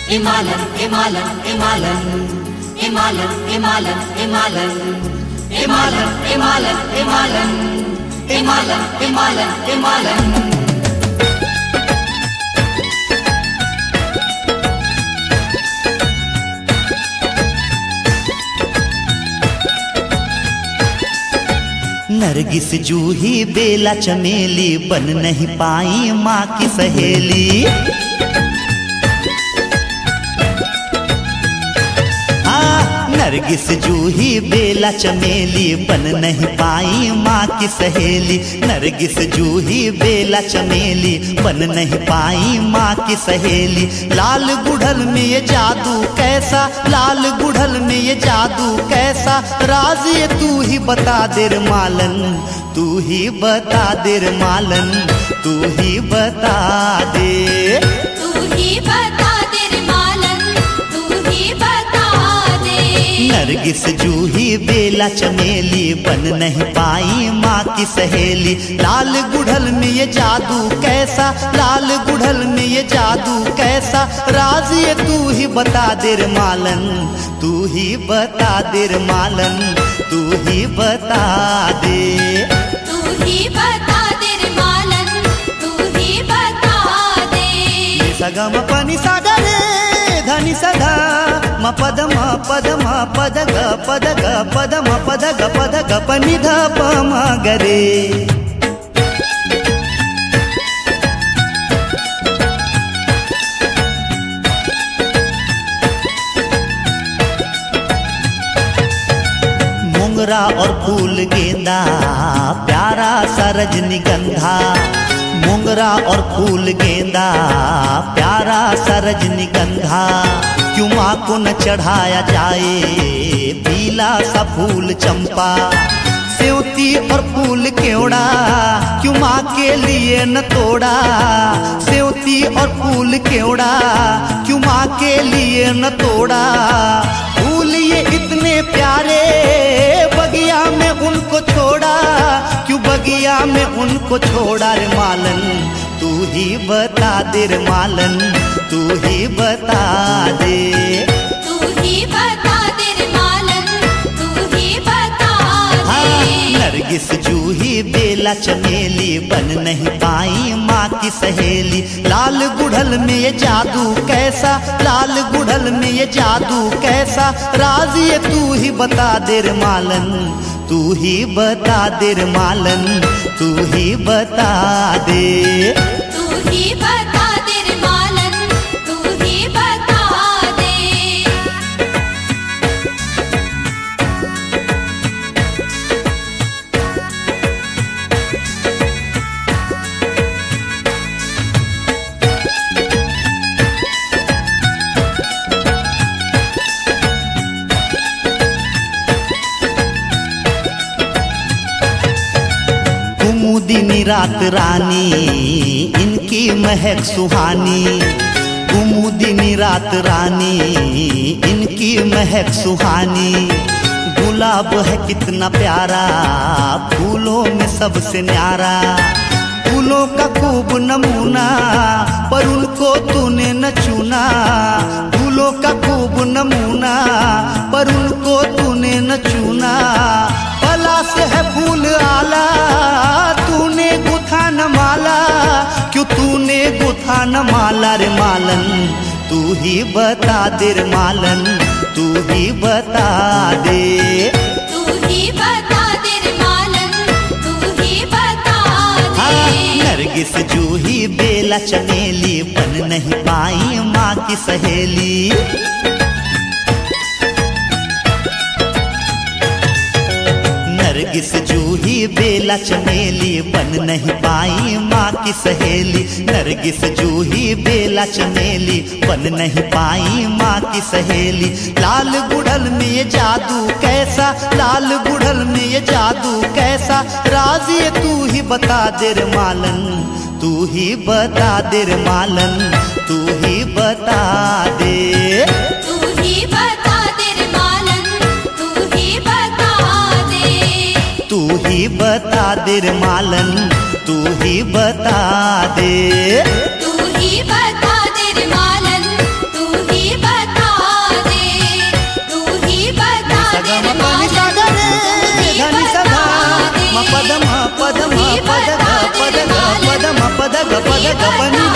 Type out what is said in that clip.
Imalan, Imalan, Imalan, Imalan, Imalan, Imalan, Imalan, Imalan, Imalan, Imalan, Imalan, Imalan. नरगिस जूही बेला चमेली बन नहीं पाई माँ की सहेली। नरगिस जूही बेला चमेली बन नहीं पाई माँ की सहेली। नरगिस जूही बेला चमेली बन नहीं पाई माँ की सहेली। लाल गुड़हल में ये जादू कैसा, लाल गुड़हल में ये जादू कैसा, राज ये तू ही बता दे रे मालन, तू ही बता दे रे मालन, तू ही बता दे, तू ही बता दे रे मालन, तू ही बता दे। नरगिस जूही बेला चमेली बन नहीं पाई माँ की सहेली। लाल गुड़हल में ये जादू कैसा, लाल गुड़हल में ये जादू कैसा, राज ये तू ही बता दे रे मालन, तू ही बता दे रे मालन, तू ही बता दे, तू ही बता दे रे मालन, तू ही बता दे। सगम पनि सागरे धनि सदा म पद म पद म पद ग पद ग पद म पद ग पद ग पनि ध प म गरे। मोगरा और फूल गेंदा प्यारा सा रजनीगंधा, मोगरा और फूल गेंदा प्यारा सा रजनीगंधा, क्यों माँ को न चढ़ाया जाए पीला सा फूल चंपा। सेवती और फूल केवड़ा क्यों माँ के लिए न तोड़ा, सेवती और फूल केवड़ा क्यों माँ के लिए न तोड़ा। फूल ये इतने प्यारे बगिया में उनको छोड़ा, क्यों बगिया में उनको छोड़ा रे मालन, तू ही बता दे रे मालन, तू ही बता दे, तू ही बता दे रे मालन, तू ही बता दे। नरगिस जूही बेला चमेली बन नहीं पाई माँ की सहेली। लाल गुड़हल में ये जादू कैसा, लाल गुड़हल में ये जादू कैसा, राज ये तू ही बता दे रे मालन, तू ही बता दे रे मालन, तू ही बता दे, तू ही बता दे रे मालन, तू ही बता दे। कुमुदिनी रात रानी इनकी महक सुहानी, कुमुदिनी रात रानी इनकी महक सुहानी। गुलाब है कितना प्यारा फूलों में सबसे न्यारा, फूलों का खूब नमूना पर उनको तूने न चुना, फूलों का खूब नमूना पर उनको तूने न चुना। पला से है फूल आला तूने गुथा न माला, क्यों तूने गुथा न माला रे मालन, तू ही बता दे रे मालन, तू ही बता दे, तू ही बता दे रे मालन, तू ही बता दे। नरगिस जूही बेला चमेली बन नहीं पाई माँ की सहेली। नरगिस जूही बेला चमेली बन नहीं पाई माँ की सहेली। नरगिस जूही बेला चमेली बन नहीं पाई माँ की सहेली। लाल गुड़हल में ये जादू कैसा, लाल गुड़हल में ये जादू कैसा, राज ये तू ही बता दे रे मालन, तू ही बता दे रे मालन, तू ही बता दे, तू ही बता दे रे मालन, तू ही बता दे। तू ही बता दे रे मालन, तू ही बता दे, तू ही बता दे रे मालन, तू ही पद ग पद ग पनी